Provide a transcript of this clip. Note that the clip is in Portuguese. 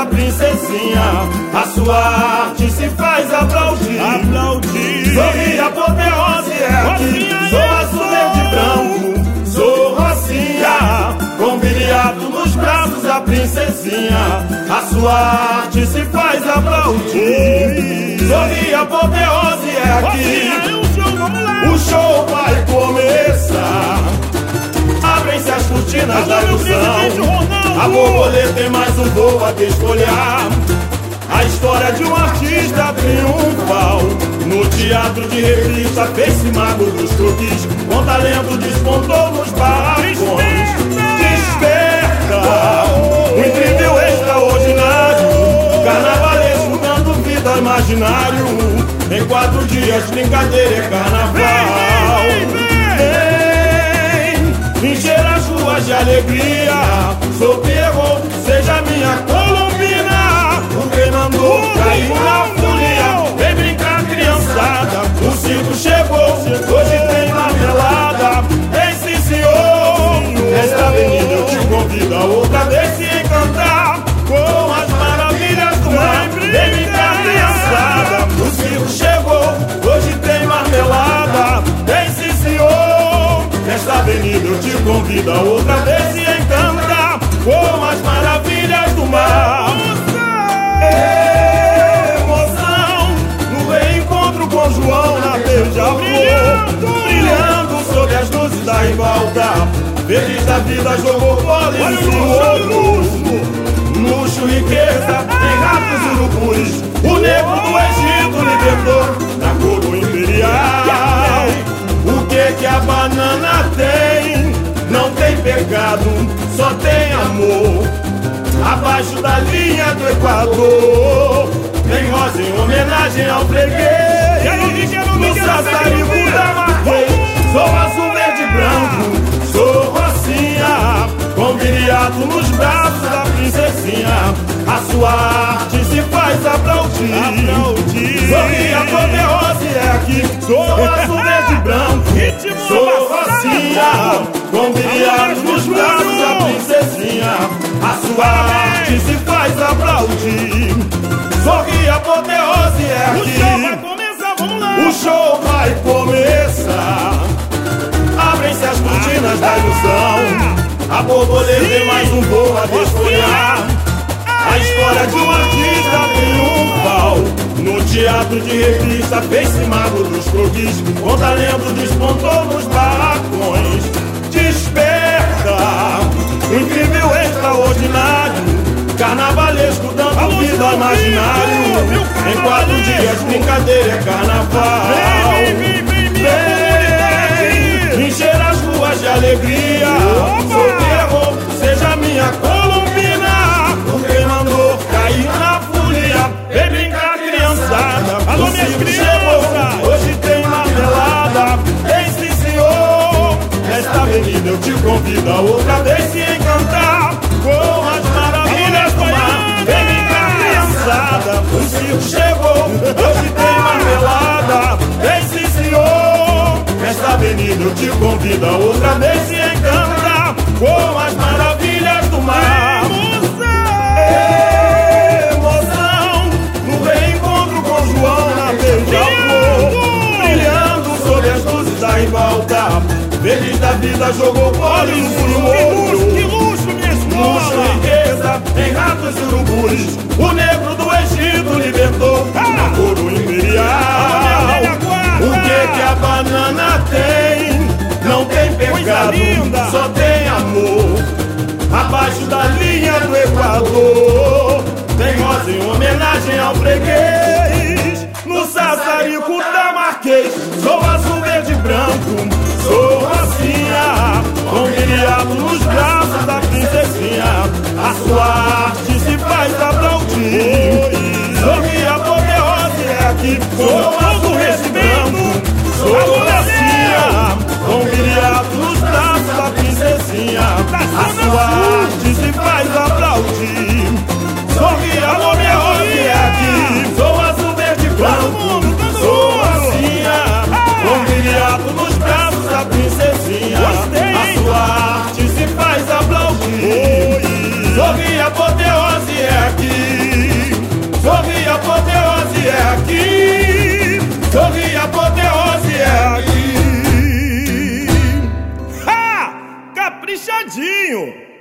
da princesinha, a sua arte se faz aplaudir. Sorri apoteose é aqui, sou azul, verde e branco, sou Rocinha, com viriato nos braços da princesinha, a sua arte se faz aplaudir. Sorri apoteose é aqui, o show vai começar. Abrem-se as cortinas da ilusão, a borboleta tem mais um voo a desfolhar. A história de um artista triunfal, no teatro de revista fez-se mago dos croquis, com talento despontou nos barracões. Desperta, um incrível extraordinário, carnavalesco dando vida ao imaginário. Em 4 dias brincadeira é carnaval. Vem encher as ruas de alegria, sou Pierrot, seja minha Colombina. O rei mandou cair na folia, vem brincar criançada, o circo chegou, hoje tem marmelada. Vem sim senhor, nesta avenida eu te convido a outra vez se encantar com as maravilhas do mar. Vem brincar criançada, o circo chegou, hoje tem marmelada. Vem sim senhor, nesta avenida eu te convido a outra vez se encantar com as maravilhas do mar. Emoção no reencontro com João na beija-flor, brilhando sob as luzes da ribalta. Feliz da vida jogou bola e ensinou luxo, riqueza, tem ratos e urubus. O negro do Egito libertou da coroa imperial. O que a banana tem? Não tem pecado, só tem amor. Abaixo da linha do Equador tem rosa em homenagem ao freguês. No sassarico da Marquês, sou azul, verde e branco, sou Rocinha, com viriato nos braços da princesinha, a sua arte se faz aplaudir. Sorri apoteose é aqui, sou azul, verde e branco, sou Rocinha, com viriato nos braços da princesinha, a sua arte se faz aplaudir. Sorri apoteose é aqui, o show vai começar. Abrem-se as cortinas da ilusão, a borboleta tem mais um voo a desfolhar. A história de um artista triunfal, no teatro de revista fez-se mago dos croquis, com talento despontou nos barracões. Desperta, um incrível extraordinário, carnavalesco dando vida ao imaginário. Em 4 dias brincadeira é carnaval. Vem encher as ruas de alegria, sou Pierrot, seja minha Colombina. O rei mandou cair na folia, vem brincar criançada, o circo chegou, hoje tem marmelada. Vem sim senhor, nesta avenida eu te convido a outra vez se encantar com as maravilhas do mar. Vem brincar criançada, o circo chegou, hoje tem marmelada. Vem sim senhor, nesta avenida eu te convido a outra vez se encantar com as maravilhas do mar. Emoção no reencontro com João na beija-flor, brilhando sob as luzes da ribalta. Feliz da vida jogou bola e ensinou luxo, riqueza, tem ratos e urubus. O negro do Egito libertou na coroa imperial. O que a banana tem? Não tem pecado, só tem amor. Abaixo da linha do Equador tem rosa em homenagem ao freguês. No sassarico da Marquês, sou azul, verde e branco, sou Rocinha, com viriato nos braços da princesinha, a sua arte se faz aplaudir. Sorri apoteose é aqui, sou azul, verde e branco, sou Rocinha, com viriato nos braços da princesinha, a sua arte se faz aplaudir. Sorri apoteose é aqui, sou azul, verde e branco, sou Rocinha, com viriato nos braços da princesinha, a sua arte se faz aplaudir. Sorri apoteose é aqui. apoteose é aqui. Sorri, apoteose é aqui. Ha! Caprichadinho!